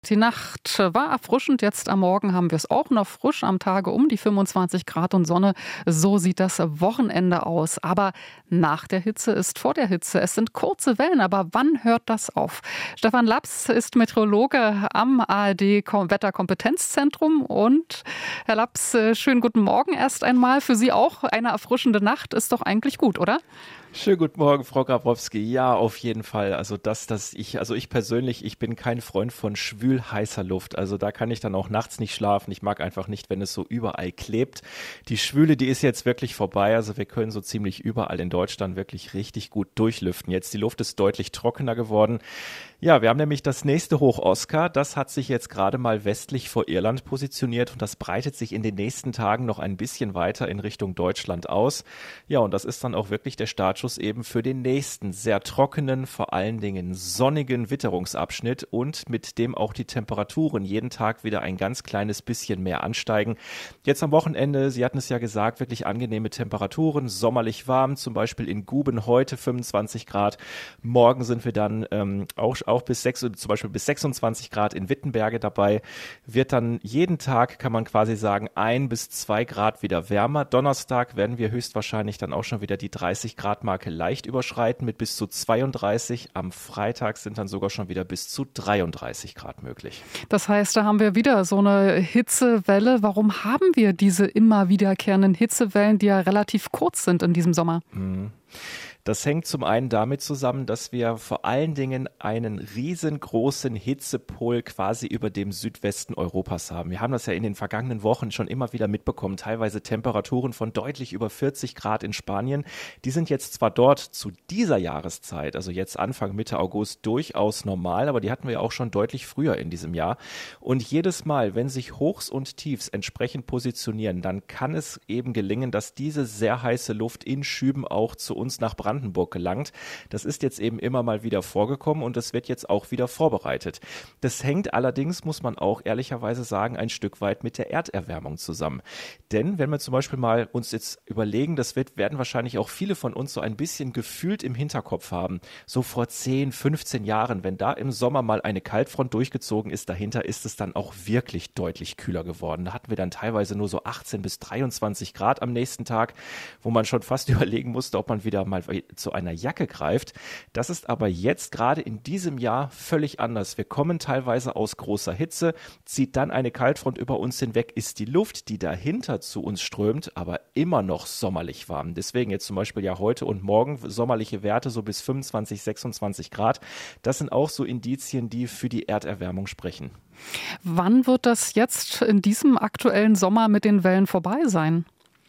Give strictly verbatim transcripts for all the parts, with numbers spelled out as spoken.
Die Nacht war erfrischend, jetzt am Morgen haben wir es auch noch frisch, am Tage um die fünfundzwanzig Grad und Sonne. So sieht das Wochenende aus. Aber nach der Hitze ist vor der Hitze. Es sind kurze Wellen, aber wann hört das auf? Stefan Laps ist Meteorologe am A R D-Wetterkompetenzzentrum. Und Herr Laps, schönen guten Morgen erst einmal. Für Sie auch eine erfrischende Nacht ist doch eigentlich gut, oder? Schönen guten Morgen, Frau Grabowski. Ja, auf jeden Fall. Also das, dass ich, also ich persönlich, ich bin kein Freund von schwül heißer Luft. Also da kann ich dann auch nachts nicht schlafen. Ich mag einfach nicht, wenn es so überall klebt. Die Schwüle, die ist jetzt wirklich vorbei. Also wir können so ziemlich überall in Deutschland wirklich richtig gut durchlüften. Jetzt die Luft ist deutlich trockener geworden. Ja, wir haben nämlich das nächste Hoch Oskar. Das hat sich jetzt gerade mal westlich vor Irland positioniert und das breitet sich in den nächsten Tagen noch ein bisschen weiter in Richtung Deutschland aus. Ja, und das ist dann auch wirklich der Startschuss eben für den nächsten sehr trockenen, vor allen Dingen sonnigen Witterungsabschnitt und mit dem auch die Temperaturen jeden Tag wieder ein ganz kleines bisschen mehr ansteigen. Jetzt am Wochenende, Sie hatten es ja gesagt, wirklich angenehme Temperaturen, sommerlich warm, zum Beispiel in Guben heute fünfundzwanzig Grad. Morgen sind wir dann ähm, auch auch bis sechs, zum Beispiel bis sechsundzwanzig Grad in Wittenberge dabei, wird dann jeden Tag, kann man quasi sagen, ein bis zwei Grad wieder wärmer. Donnerstag werden wir höchstwahrscheinlich dann auch schon wieder die dreißig Grad Marke leicht überschreiten mit bis zu zweiunddreißig. Am Freitag sind dann sogar schon wieder bis zu dreiunddreißig Grad möglich. Das heißt, da haben wir wieder so eine Hitzewelle. Warum haben wir diese immer wiederkehrenden Hitzewellen, die ja relativ kurz sind in diesem Sommer? Mhm. Das hängt zum einen damit zusammen, dass wir vor allen Dingen einen riesengroßen Hitzepol quasi über dem Südwesten Europas haben. Wir haben das ja in den vergangenen Wochen schon immer wieder mitbekommen, teilweise Temperaturen von deutlich über vierzig Grad in Spanien. Die sind jetzt zwar dort zu dieser Jahreszeit, also jetzt Anfang, Mitte August, durchaus normal, aber die hatten wir auch schon deutlich früher in diesem Jahr. Und jedes Mal, wenn sich Hochs und Tiefs entsprechend positionieren, dann kann es eben gelingen, dass diese sehr heiße Luft in Schüben auch zu uns nach Brandenburg Brandenburg gelangt. Das ist jetzt eben immer mal wieder vorgekommen und das wird jetzt auch wieder vorbereitet. Das hängt allerdings, muss man auch ehrlicherweise sagen, ein Stück weit mit der Erderwärmung zusammen. Denn wenn wir zum Beispiel mal uns jetzt überlegen, das wird, werden wahrscheinlich auch viele von uns so ein bisschen gefühlt im Hinterkopf haben, so vor zehn, fünfzehn Jahren, wenn da im Sommer mal eine Kaltfront durchgezogen ist, dahinter ist es dann auch wirklich deutlich kühler geworden. Da hatten wir dann teilweise nur so achtzehn bis dreiundzwanzig Grad am nächsten Tag, wo man schon fast überlegen musste, ob man wieder mal zu einer Jacke greift. Das ist aber jetzt gerade in diesem Jahr völlig anders. Wir kommen teilweise aus großer Hitze, zieht dann eine Kaltfront über uns hinweg, ist die Luft, die dahinter zu uns strömt, aber immer noch sommerlich warm. Deswegen jetzt zum Beispiel ja heute und morgen sommerliche Werte so bis fünfundzwanzig, sechsundzwanzig Grad. Das sind auch so Indizien, die für die Erderwärmung sprechen. Wann wird das jetzt in diesem aktuellen Sommer mit den Wellen vorbei sein?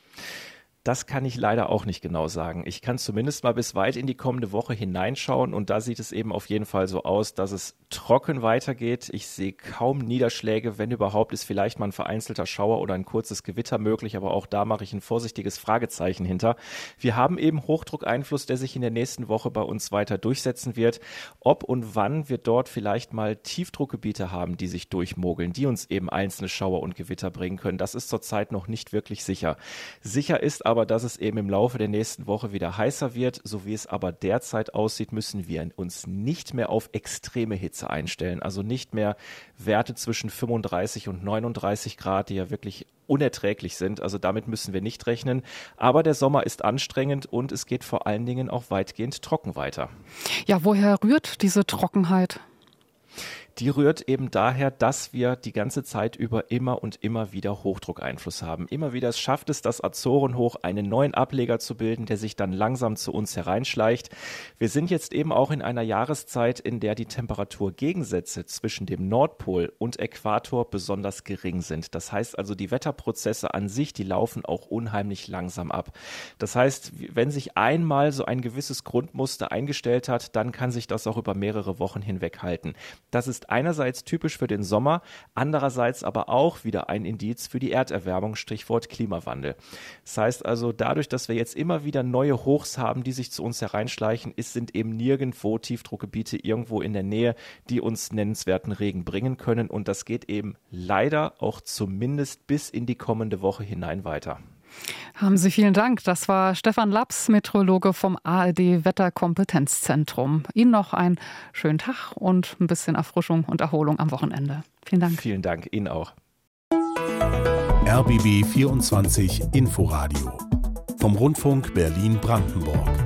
Das kann ich leider auch nicht genau sagen. Ich kann zumindest mal bis weit in die kommende Woche hineinschauen und da sieht es eben auf jeden Fall so aus, dass es trocken weitergeht. Ich sehe kaum Niederschläge, wenn überhaupt ist vielleicht mal ein vereinzelter Schauer oder ein kurzes Gewitter möglich, aber auch da mache ich ein vorsichtiges Fragezeichen hinter. Wir haben eben Hochdruckeinfluss, der sich in der nächsten Woche bei uns weiter durchsetzen wird. Ob und wann wir dort vielleicht mal Tiefdruckgebiete haben, die sich durchmogeln, die uns eben einzelne Schauer und Gewitter bringen können, das ist zurzeit noch nicht wirklich sicher. Sicher ist aber, aber dass es eben im Laufe der nächsten Woche wieder heißer wird. So wie es aber derzeit aussieht, müssen wir uns nicht mehr auf extreme Hitze einstellen. Also nicht mehr Werte zwischen fünfunddreißig und neununddreißig Grad, die ja wirklich unerträglich sind. Also damit müssen wir nicht rechnen. Aber der Sommer ist anstrengend und es geht vor allen Dingen auch weitgehend trocken weiter. Ja, woher rührt diese Trockenheit? Die rührt eben daher, dass wir die ganze Zeit über immer und immer wieder Hochdruckeinfluss haben. Immer wieder schafft es das Azorenhoch, einen neuen Ableger zu bilden, der sich dann langsam zu uns hereinschleicht. Wir sind jetzt eben auch in einer Jahreszeit, in der die Temperaturgegensätze zwischen dem Nordpol und Äquator besonders gering sind. Das heißt also, die Wetterprozesse an sich, die laufen auch unheimlich langsam ab. Das heißt, wenn sich einmal so ein gewisses Grundmuster eingestellt hat, dann kann sich das auch über mehrere Wochen hinweg halten. Das ist einerseits typisch für den Sommer, andererseits aber auch wieder ein Indiz für die Erderwärmung, Stichwort Klimawandel. Das heißt also, dadurch, dass wir jetzt immer wieder neue Hochs haben, die sich zu uns hereinschleichen, ist, sind eben nirgendwo Tiefdruckgebiete irgendwo in der Nähe, die uns nennenswerten Regen bringen können und das geht eben leider auch zumindest bis in die kommende Woche hinein weiter. Haben Sie vielen Dank. Das war Stefan Laps, Meteorologe vom A R D-Wetterkompetenzzentrum. Ihnen noch einen schönen Tag und ein bisschen Erfrischung und Erholung am Wochenende. Vielen Dank. Vielen Dank, Ihnen auch. R B B vierundzwanzig Inforadio vom Rundfunk Berlin-Brandenburg.